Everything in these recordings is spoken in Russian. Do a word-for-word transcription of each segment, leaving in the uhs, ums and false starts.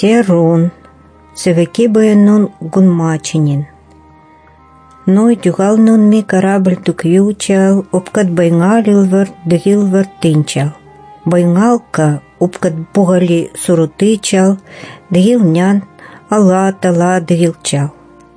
Серун, севеки бэйнун гунмачинин. Ной дюгалнун ми корабль тукьючал, опкат байнгалилвар дыгилвар тынчал. Байнгалка опкат бугали сурутычал, дыгилнян ала-тала дыгилчал.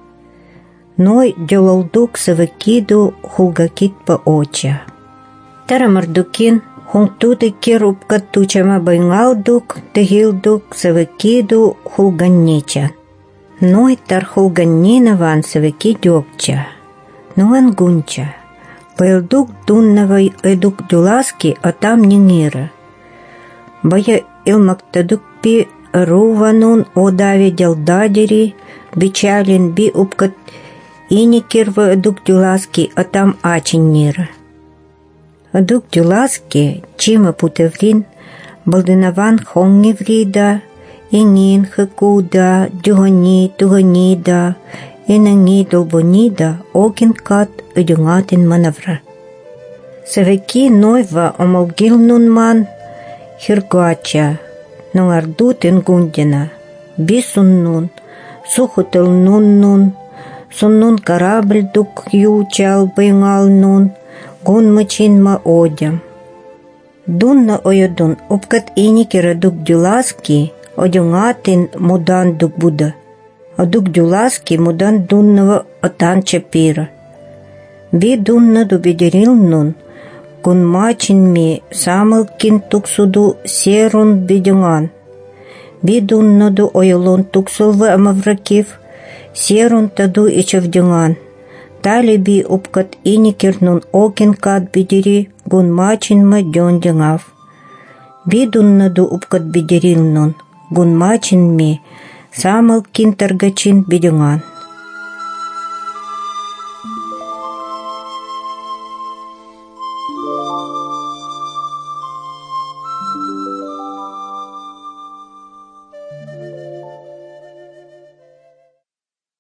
Ной дёлалдук севекиду хулгакит по оча. Тарамардукин хунтуды кир опкат тучама байнгалдук, дыгилдук севекиду хулганнича. Ной тар хулганнинаван севеки дёпча. Нуан гунча. Пэлдук дуннавай эдук дюласки, а там нинира. Бая илмактадук пи руванун одави дялдадери, бичалин би упкат иникирва эдук дюласки, а там ачиннира. Эдук дюласки, чима путевлин, балдынаван хонгиврида, Ингин, хыкуда, дюгани, туганида, инанги долбонида, огин кат, ödüngатин манавра. Севеки нойва омолгилнун ман, хиргача, нунгардутин гундина, бисуннун, сухутылнуннун, суннун корабль дук ючал, быйнгалнун, гунмачинма одям. Дунна ойодун, опкат иникера дук дюласки, Одюнгатин мудан дук буда, а дук дюласки мудан дуннава атан чапира. Би дунна дубедерилнун, гунмачин ми самылкин туксуду серун бидюнган. Би дунна ду ойолун туксулва амавракив, серун таду ичавдюнган. Тали би упкат иникернун окин кат бидери, гунмачин ма дюндюнгав. Би дунна ду упкат бедерилнун, гунмачин ми, самыл кин таргачин бидюнган.